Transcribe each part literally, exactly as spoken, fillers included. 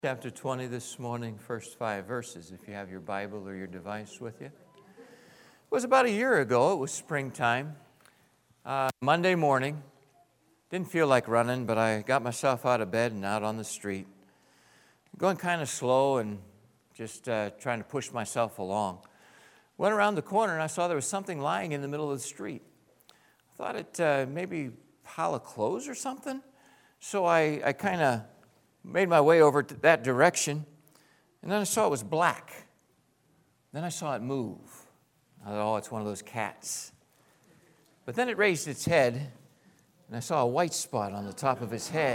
Chapter twenty this morning, first five verses, if you have your Bible or your device with you. It was about a year ago. It was springtime, uh, Monday morning. Didn't feel like running, but I got myself out of bed and out on the street. Going kind of slow and just uh, trying to push myself along. Went around the corner and I saw there was something lying in the middle of the street. I thought it uh, maybe a pile of clothes or something. So I, I kind of made my way over to that direction, and then I saw it was black. Then I saw it move. I thought, oh, it's one of those cats. But then it raised its head, and I saw a white spot on the top of its head.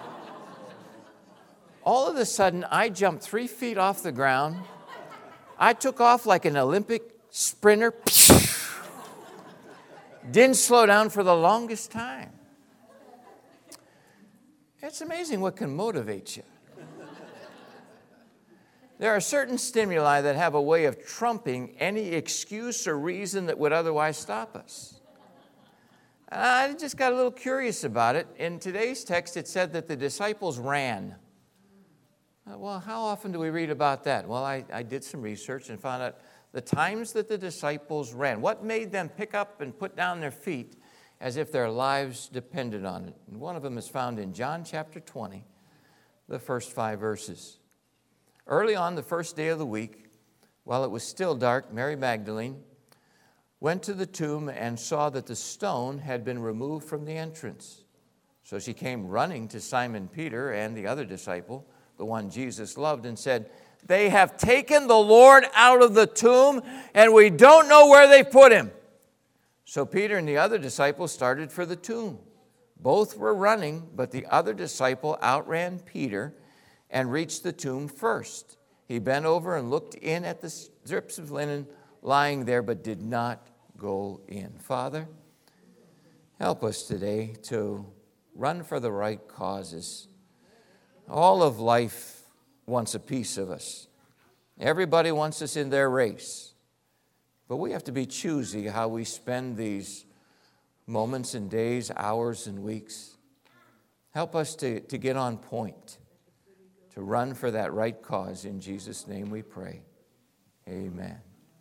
All of a sudden, I jumped three feet off the ground. I took off like an Olympic sprinter. Didn't slow down for the longest time. It's amazing what can motivate you. There are certain stimuli that have a way of trumping any excuse or reason that would otherwise stop us. I just got a little curious about it. In today's text, it said that the disciples ran. Well, how often do we read about that? Well, I, I did some research and found out the times that the disciples ran. What made them pick up and put down their feet as if their lives depended on it? And one of them is found in John chapter twenty, the first five verses. Early on the first day of the week, while it was still dark, Mary Magdalene went to the tomb and saw that the stone had been removed from the entrance. So she came running to Simon Peter and the other disciple, the one Jesus loved, and said, "They have taken the Lord out of the tomb, and we don't know where they put him." So Peter and the other disciple started for the tomb. Both were running, but the other disciple outran Peter and reached the tomb first. He bent over and looked in at the strips of linen lying there, but did not go in. Father, help us today to run for the right causes. All of life wants a piece of us. Everybody wants us in their race. But we have to be choosy how we spend these moments and days, hours and weeks. Help us to, to get on point, to run for that right cause. In Jesus' name we pray. Amen.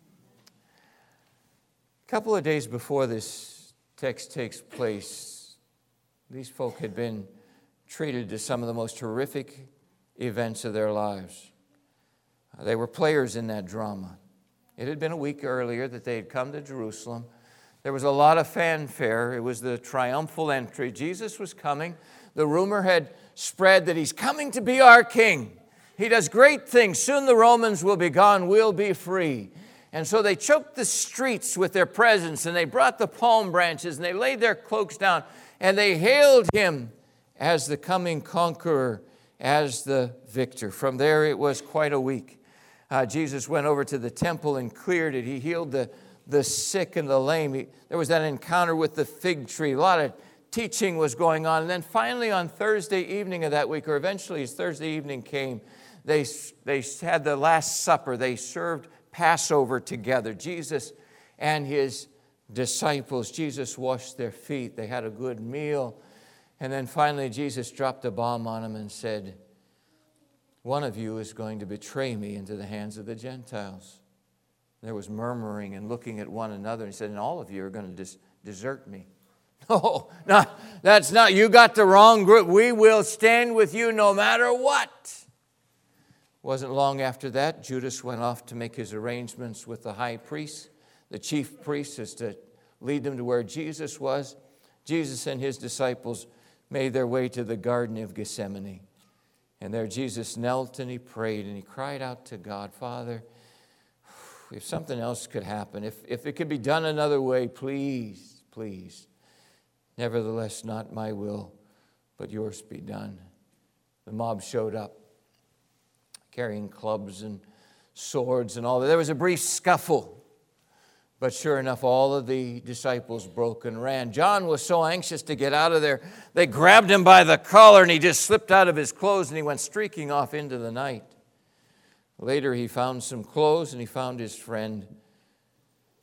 A couple of days before this text takes place, these folk had been treated to some of the most horrific events of their lives. They were players in that drama. It had been a week earlier that they had come to Jerusalem. There was a lot of fanfare. It was the triumphal entry. Jesus was coming. The rumor had spread that he's coming to be our king. He does great things. Soon the Romans will be gone. We'll be free. And so they choked the streets with their presence, and they brought the palm branches, and they laid their cloaks down, and they hailed him as the coming conqueror, as the victor. From there, it was quite a week. Uh, Jesus went over to the temple and cleared it. He healed the, the sick and the lame. He, there was that encounter with the fig tree. A lot of teaching was going on. And then finally on Thursday evening of that week, or eventually as Thursday evening came, they, they had the Last Supper. They served Passover together. Jesus and his disciples. Jesus washed their feet. They had a good meal. And then finally Jesus dropped a bomb on them and said, "One of you is going to betray me into the hands of the Gentiles." There was murmuring and looking at one another. He said, "And all of you are going to dis- desert me." No, no, that's not. You got the wrong group. We will stand with you no matter what. Wasn't long after that, Judas went off to make his arrangements with the high priest, the chief priest, as to lead them to where Jesus was. Jesus and his disciples made their way to the Garden of Gethsemane. And there Jesus knelt and he prayed and he cried out to God, "Father, if something else could happen, if, if it could be done another way, please, please. Nevertheless, not my will, but yours be done." The mob showed up, carrying clubs and swords and all that. There was a brief scuffle. But sure enough, all of the disciples broke and ran. John was so anxious to get out of there, they grabbed him by the collar and he just slipped out of his clothes and he went streaking off into the night. Later, he found some clothes and he found his friend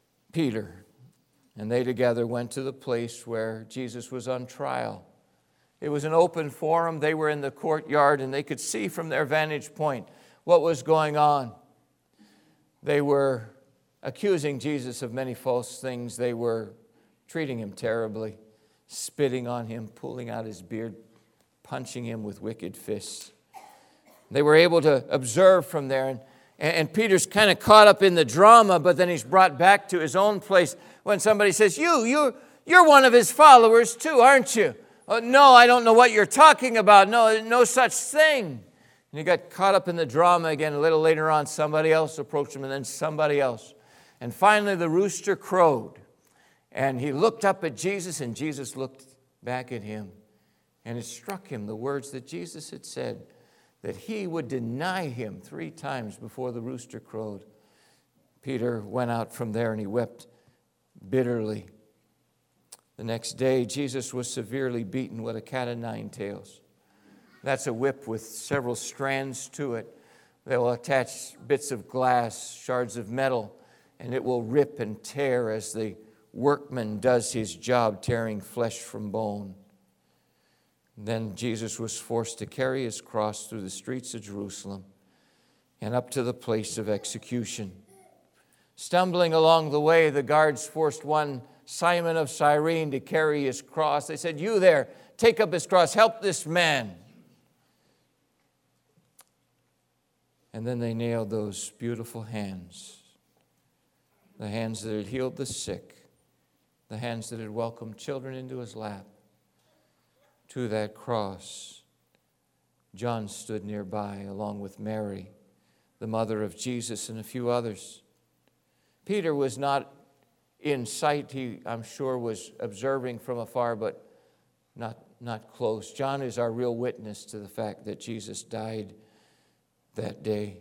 Peter. And they together went to the place where Jesus was on trial. It was an open forum. They were in the courtyard, and they could see from their vantage point what was going on. They were accusing Jesus of many false things. They were treating him terribly, spitting on him, pulling out his beard, punching him with wicked fists. They were able to observe from there, and, and Peter's kind of caught up in the drama, but then he's brought back to his own place when somebody says, you, you're, you're one of his followers too, aren't you? Oh, no, I don't know what you're talking about. No, no such thing. And he got caught up in the drama again. A little later on, somebody else approached him, and then somebody else. And finally, the rooster crowed. And he looked up at Jesus, and Jesus looked back at him. And it struck him, the words that Jesus had said, that he would deny him three times before the rooster crowed. Peter went out from there, and he wept bitterly. The next day, Jesus was severely beaten with a cat o' nine tails. That's a whip with several strands to it. They will attach bits of glass, shards of metal, and it will rip and tear as the workman does his job, tearing flesh from bone. Then Jesus was forced to carry his cross through the streets of Jerusalem and up to the place of execution. Stumbling along the way, the guards forced one Simon of Cyrene to carry his cross. They said, you there, take up his cross, help this man. And then they nailed those beautiful hands, the hands that had healed the sick, the hands that had welcomed children into his lap, to that cross. John stood nearby along with Mary, the mother of Jesus, and a few others. Peter was not in sight. He, I'm sure, was observing from afar, but not, not close. John is our real witness to the fact that Jesus died that day.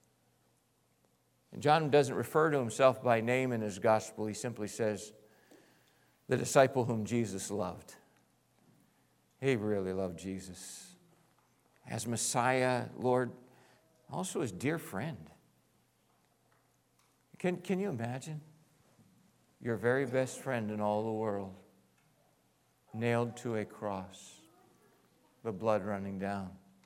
And John doesn't refer to himself by name in his gospel. He simply says, the disciple whom Jesus loved. He really loved Jesus as Messiah, Lord, also his dear friend. Can, can you imagine? Your very best friend in all the world, nailed to a cross, the blood running down.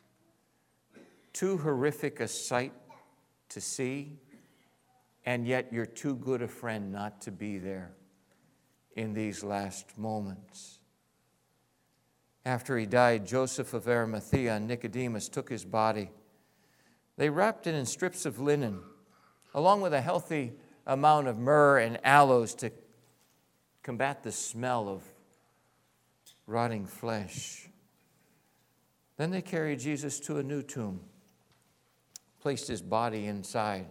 Too horrific a sight to see, and yet you're too good a friend not to be there in these last moments. After he died, Joseph of Arimathea and Nicodemus took his body. They wrapped it in strips of linen, along with a healthy amount of myrrh and aloes to combat the smell of rotting flesh. Then they carried Jesus to a new tomb, placed his body inside.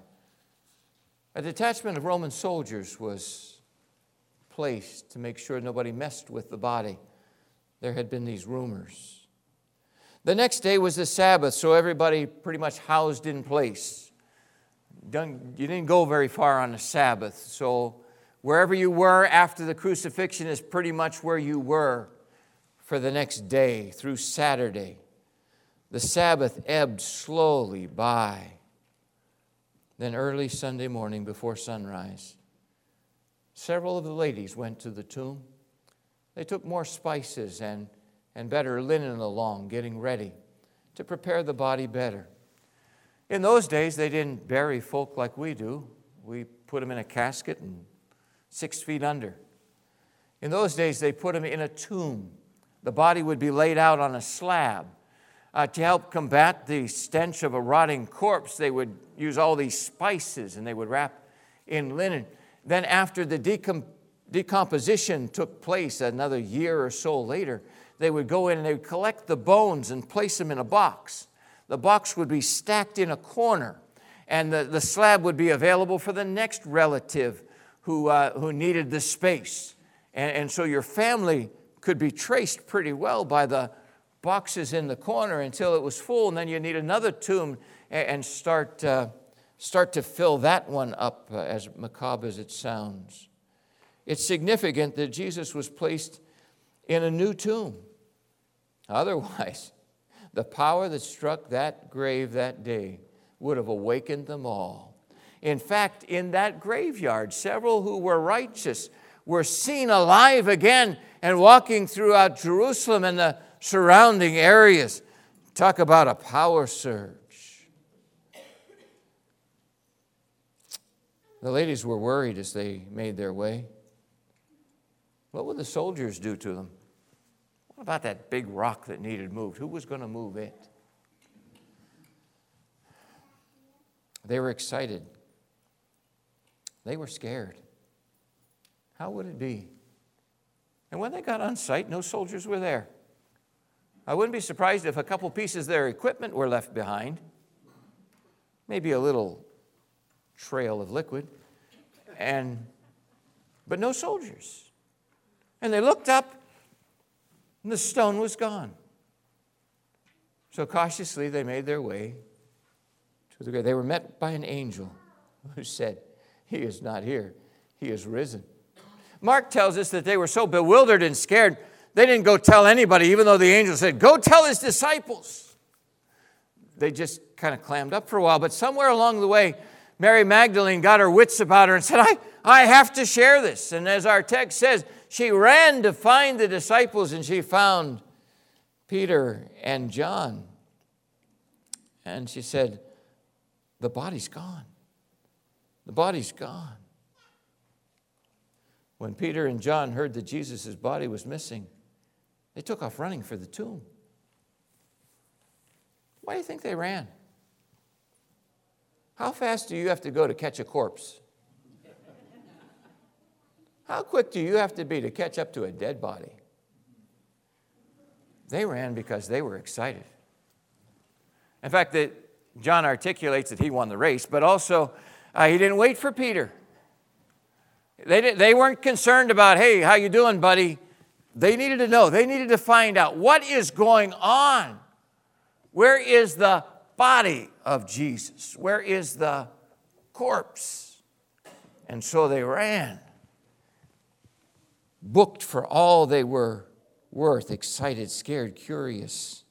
A detachment of Roman soldiers was placed to make sure nobody messed with the body. There had been these rumors. The next day was the Sabbath, so everybody pretty much housed in place. You didn't go very far on the Sabbath, so wherever you were after the crucifixion is pretty much where you were for the next day through Saturday. The Sabbath ebbed slowly by. Then early Sunday morning before sunrise, several of the ladies went to the tomb. They took more spices and, and better linen along, getting ready to prepare the body better. In those days, they didn't bury folk like we do. We put them in a casket and six feet under. In those days, they put them in a tomb. The body would be laid out on a slab. Uh, to help combat the stench of a rotting corpse, they would use all these spices and they would wrap in linen. Then after the decom- decomposition took place another year or so later, they would go in and they would collect the bones and place them in a box. The box would be stacked in a corner, and the, the slab would be available for the next relative who, uh, who needed the space. And, and so your family could be traced pretty well by the boxes in the corner until it was full, and then you need another tomb and, and start, uh, start to fill that one up, uh, as macabre as it sounds. It's significant that Jesus was placed in a new tomb. Otherwise, the power that struck that grave that day would have awakened them all. In fact, in that graveyard, several who were righteous were seen alive again and walking throughout Jerusalem, and the surrounding areas. Talk about a power surge. The ladies were worried as they made their way. What would the soldiers do to them? What about that big rock that needed moved? Who was going to move it? They were excited. They were scared. How would it be? And when they got on site, no soldiers were there. I wouldn't be surprised if a couple pieces of their equipment were left behind. Maybe a little trail of liquid. And, but no soldiers. And they looked up, and the stone was gone. So cautiously they made their way to the grave. They were met by an angel who said, "He is not here. He is risen." Mark tells us that they were so bewildered and scared, they didn't go tell anybody, even though the angel said, "Go tell his disciples." They just kind of clammed up for a while. But somewhere along the way, Mary Magdalene got her wits about her and said, I, I have to share this. And as our text says, she ran to find the disciples, and she found Peter and John. And she said, "The body's gone. The body's gone." When Peter and John heard that Jesus' body was missing, they took off running for the tomb. Why do you think they ran? How fast do you have to go to catch a corpse? How quick do you have to be to catch up to a dead body? They ran because they were excited. In fact, that John articulates that he won the race, but also uh, he didn't wait for Peter. They, didn't, they weren't concerned about, "Hey, how you doing, buddy?" They needed to know. They needed to find out what is going on. Where is the body of Jesus? Where is the corpse? And so they ran, booked for all they were worth, excited, scared, curious.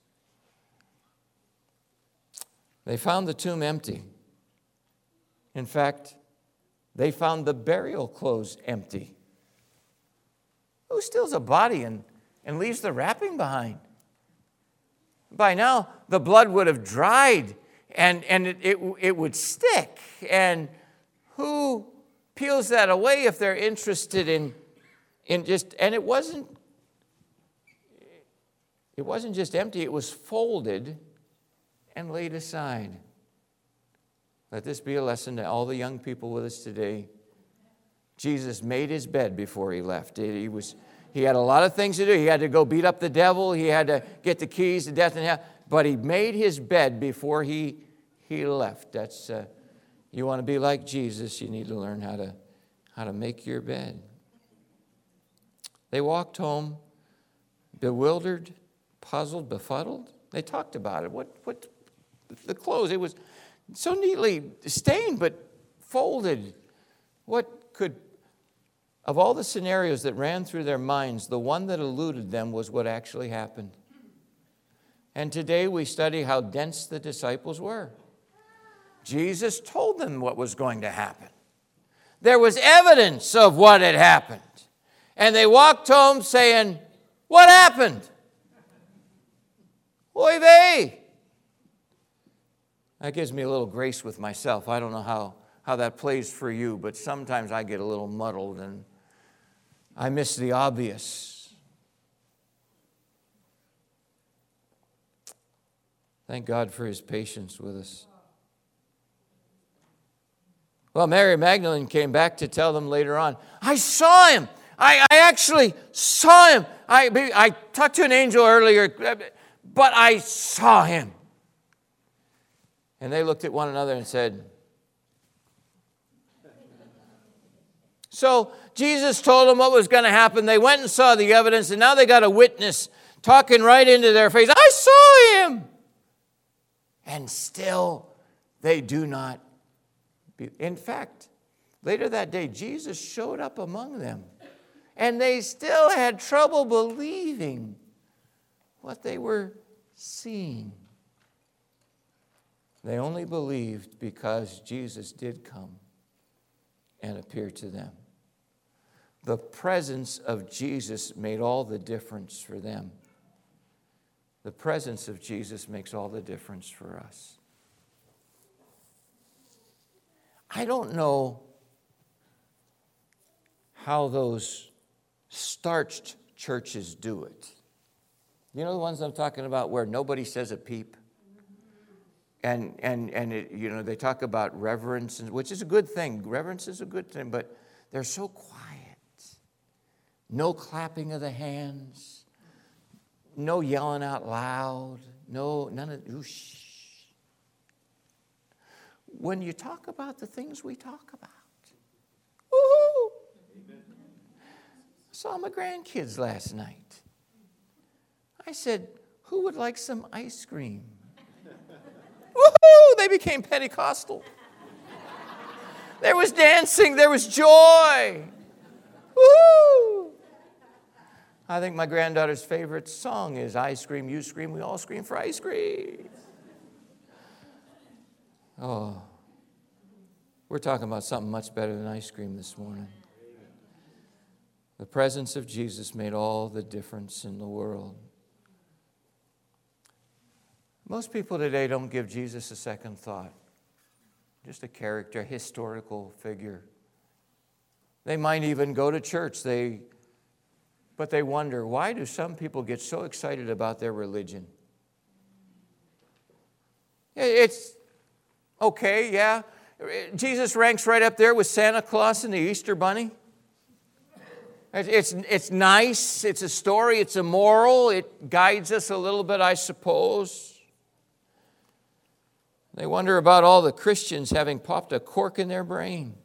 They found the tomb empty. In fact, they found the burial clothes empty. Who steals a body and, and leaves the wrapping behind? By now, the blood would have dried and, and it, it, it would stick. And who peels that away if they're interested in, in just, and it wasn't, it wasn't just empty, it was folded and laid aside. Let this be a lesson to all the young people with us today. Jesus made his bed before he left. He was, he had a lot of things to do. He had to go beat up the devil. He had to get the keys to death and hell. But he made his bed before he, he left. That's uh, you want to be like Jesus, you need to learn how to, how to make your bed. They walked home bewildered, puzzled, befuddled. They talked about it. What, what, the clothes, it was so neatly stained but folded. What could, of all the scenarios that ran through their minds, the one that eluded them was what actually happened. And today we study how dense the disciples were. Jesus told them what was going to happen. There was evidence of what had happened. And they walked home saying, "What happened? Oy vey." That gives me a little grace with myself. I don't know how, how that plays for you, but sometimes I get a little muddled and I miss the obvious. Thank God for his patience with us. Well, Mary Magdalene came back to tell them later on, "I saw him. I, I actually saw him. I, I talked to an angel earlier, but I saw him." And they looked at one another and said, so Jesus told them what was going to happen. They went and saw the evidence, and now they got a witness talking right into their face. "I saw him." And still they do not believe. In fact, later that day, Jesus showed up among them, and they still had trouble believing what they were seeing. They only believed because Jesus did come and appear to them. The presence of Jesus made all the difference for them. The presence of Jesus makes all the difference for us. I don't know how those starched churches do it. You know the ones I'm talking about where nobody says a peep? And, and, and it, you know, they talk about reverence, which is a good thing. Reverence is a good thing, but they're so quiet. No clapping of the hands. No yelling out loud. No, none of, oosh. When you talk about the things we talk about. Woo-hoo! I saw my grandkids last night. I said, who would like some ice cream? Woohoo! They became Pentecostal. There was dancing, there was joy. Woohoo! I think my granddaughter's favorite song is I Scream, You Scream, We All Scream for Ice Cream. Oh, we're talking about something much better than ice cream this morning. The presence of Jesus made all the difference in the world. Most people today don't give Jesus a second thought. Just a character, a historical figure. They might even go to church, they, but they wonder, why do some people get so excited about their religion? It's okay, yeah. Jesus ranks right up there with Santa Claus and the Easter Bunny. It's, it's nice, it's a story, it's a moral, it guides us a little bit, I suppose. They wonder about all the Christians having popped a cork in their brain.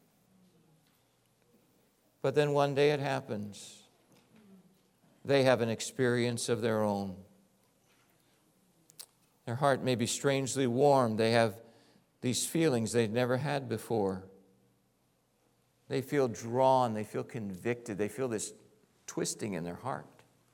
But then one day it happens. They have an experience of their own. Their heart may be strangely warmed. They have these feelings they've never had before. They feel drawn. They feel convicted. They feel this twisting in their heart.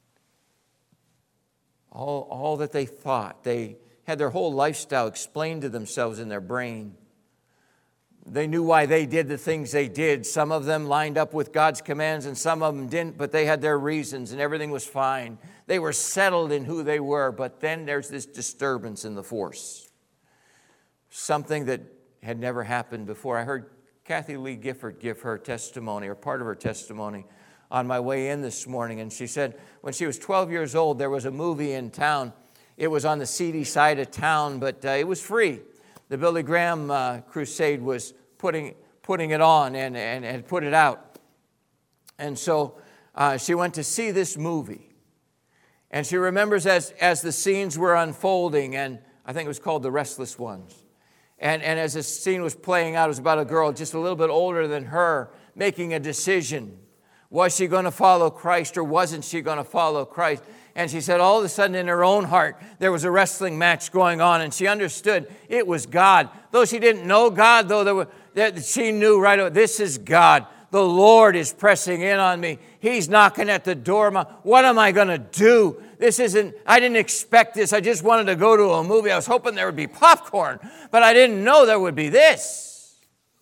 All, all that they thought, they had their whole lifestyle explained to themselves in their brain. They knew why they did the things they did. Some of them lined up with God's commands and some of them didn't, but they had their reasons and everything was fine. They were settled in who they were, but then there's this disturbance in the force. Something that had never happened before. I heard Kathy Lee Gifford give her testimony, or part of her testimony, on my way in this morning. And she said when she was twelve years old, there was a movie in town. It was on the seedy side of town, but uh, it was free. The Billy Graham uh, crusade was putting putting it on and, and had put it out. And so uh, she went to see this movie. And she remembers as, as the scenes were unfolding, and I think it was called The Restless Ones. And, and as the scene was playing out, it was about a girl just a little bit older than her making a decision. Was she going to follow Christ or wasn't she going to follow Christ? And she said all of a sudden in her own heart, there was a wrestling match going on, and she understood it was God. Though she didn't know God, though there were, that she knew right away, this is God. The Lord is pressing in on me. He's knocking at the door. What am I going to do? This isn't, I didn't expect this. I just wanted to go to a movie. I was hoping there would be popcorn, but I didn't know there would be this.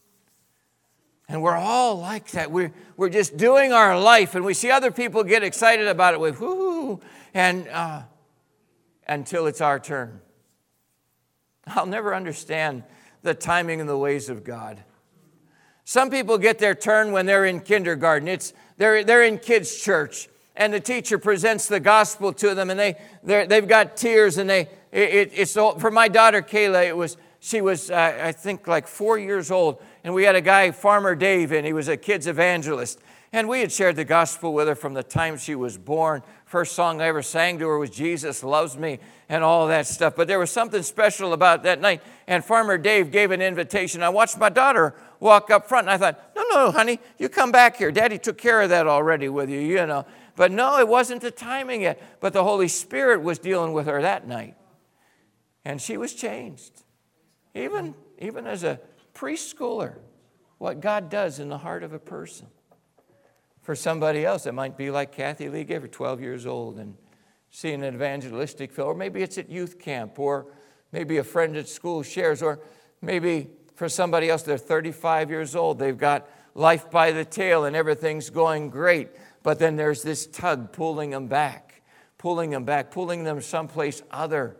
And we're all like that. We're, we're just doing our life, and we see other people get excited about it with whoo, and uh, until it's our turn. I'll never understand the timing and the ways of God. Some people get their turn when they're in kindergarten. It's they're they're in kids' church, and the teacher presents the gospel to them, and they they've got tears, and they it, it's for my daughter Kayla. It was she was uh, I think like four years old, and we had a guy, Farmer Dave, and he was a kids evangelist, and we had shared the gospel with her from the time she was born. First song I ever sang to her was "Jesus Loves Me" and all that stuff. But there was something special about that night, and Farmer Dave gave an invitation. I watched my daughter walk up front, and I thought, no, no, honey, you come back here. Daddy took care of that already with you, you know. But no, it wasn't the timing yet. But the Holy Spirit was dealing with her that night. And she was changed. Even, even as a preschooler, what God does in the heart of a person. For somebody else, it might be like Kathy Lee Gifford, twelve years old, and seeing an evangelistic film. Or maybe it's at youth camp, or maybe a friend at school shares, or maybe for somebody else, they're thirty-five years old. They've got life by the tail and everything's going great. But then there's this tug pulling them back, pulling them back, pulling them someplace other.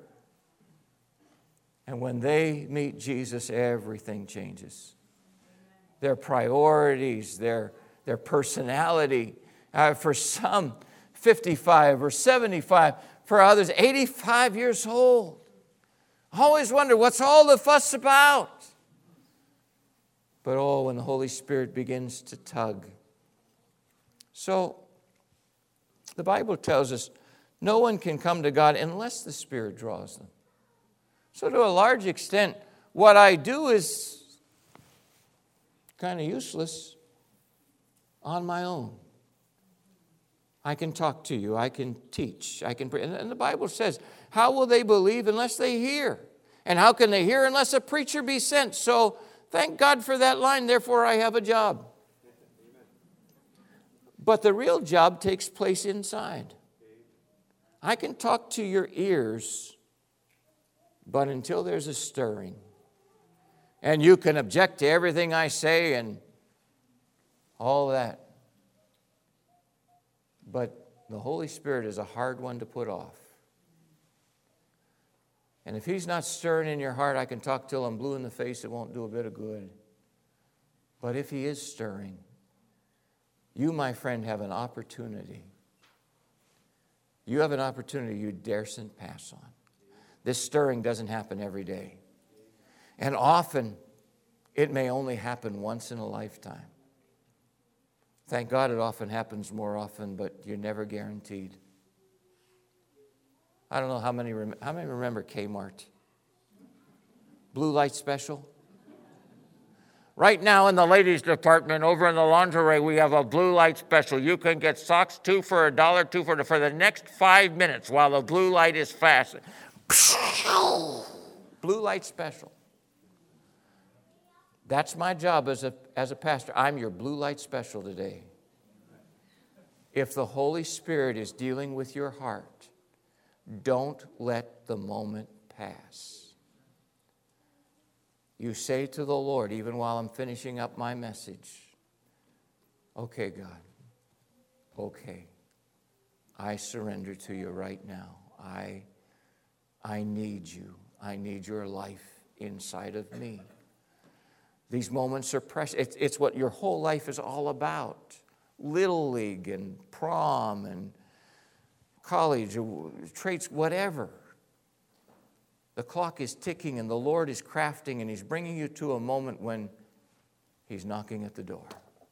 And when they meet Jesus, everything changes. Their priorities, their, their personality. Uh, for some, fifty-five or seventy-five. For others, eighty-five years old. I always wonder, what's all the fuss about? But oh, when the Holy Spirit begins to tug. So, the Bible tells us no one can come to God unless the Spirit draws them. So to a large extent, what I do is kind of useless on my own. I can talk to you. I can teach. I can pray. And the Bible says, how will they believe unless they hear? And how can they hear unless a preacher be sent? So thank God for that line, therefore I have a job. But the real job takes place inside. I can talk to your ears, but until there's a stirring, and you can object to everything I say and all that, but the Holy Spirit is a hard one to put off. And if He's not stirring in your heart, I can talk till I'm blue in the face. It won't do a bit of good. But if He is stirring, you, my friend, have an opportunity. You have an opportunity you daresn't pass on. This stirring doesn't happen every day. And often, it may only happen once in a lifetime. Thank God it often happens more often, but you're never guaranteed. I don't know how many, rem- how many remember Kmart? Blue light special? Right now in the ladies' department, over in the lingerie, we have a blue light special. You can get socks, two for a dollar, two for, for the next five minutes while the blue light is fast. Blue light special. That's my job as a, as a pastor. I'm your blue light special today. If the Holy Spirit is dealing with your heart, don't let the moment pass. You say to the Lord, even while I'm finishing up my message, okay, God, okay, I surrender to you right now. I, I need you. I need your life inside of me. These moments are precious. It's, it's what your whole life is all about. Little League and prom and college, traits, whatever. The clock is ticking and the Lord is crafting and He's bringing you to a moment when He's knocking at the door.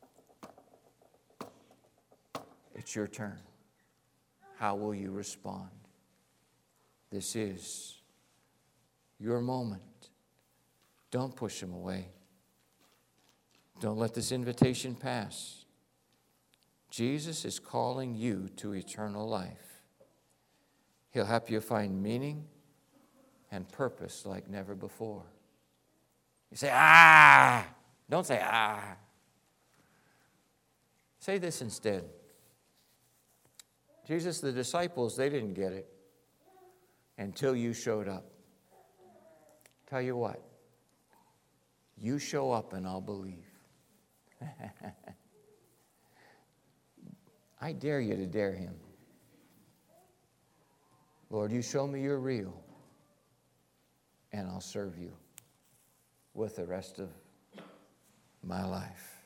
It's your turn. How will you respond? This is your moment. Don't push Him away. Don't let this invitation pass. Jesus is calling you to eternal life. He'll help you find meaning and purpose like never before. You say, ah! Don't say, ah. Say this instead. Jesus, the disciples, they didn't get it until you showed up. Tell you what, you show up and I'll believe. I dare you to dare Him. Lord, you show me you're real, and I'll serve you with the rest of my life.